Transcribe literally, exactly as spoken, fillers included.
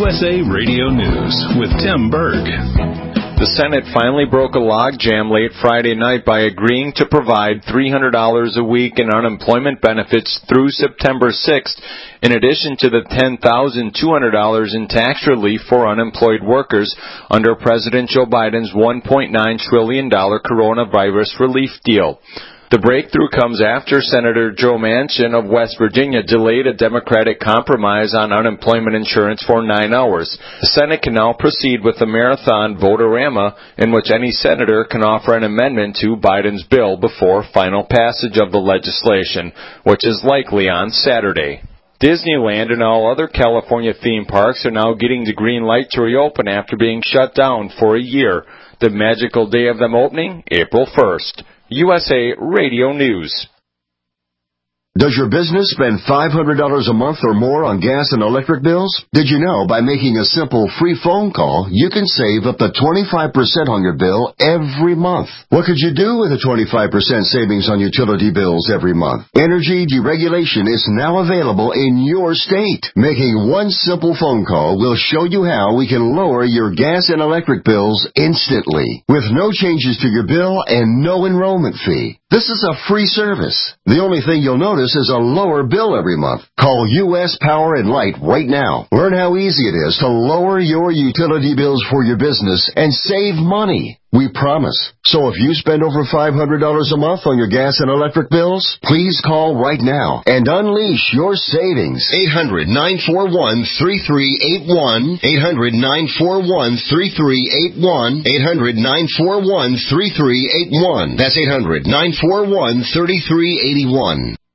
U S A Radio News with Tim Berg. The Senate finally broke a logjam late Friday night by agreeing to provide three hundred dollars a week in unemployment benefits through September sixth, in addition to the ten thousand two hundred dollars in tax relief for unemployed workers under President Joe Biden's one point nine trillion dollars coronavirus relief deal. The breakthrough comes after Senator Joe Manchin of West Virginia delayed a Democratic compromise on unemployment insurance for nine hours. The Senate can now proceed with a marathon vote-a-rama in which any senator can offer an amendment to Biden's bill before final passage of the legislation, which is likely on Saturday. Disneyland and all other California theme parks are now getting the green light to reopen after being shut down for a year. The magical day of them opening, April first. U S A Radio News. Does your business spend five hundred dollars a month or more on gas and electric bills? Did you know by making a simple free phone call, you can save up to twenty-five percent on your bill every month? What could you do with a twenty-five percent savings on utility bills every month? Energy deregulation is now available in your state. Making one simple phone call will show you how we can lower your gas and electric bills instantly, with no changes to your bill and no enrollment fee. This is a free service. The only thing you'll notice is a lower bill every month. Call U S Power and Light right now. Learn how easy it is to lower your utility bills for your business and save money. We promise. So if you spend over five hundred dollars a month on your gas and electric bills, please call right now and unleash your savings. eight hundred, nine four one, three three eight one. eight hundred, nine four one, three three eight one. eight hundred, nine four one, three three eight one. That's eight hundred, nine four one, three three eight one.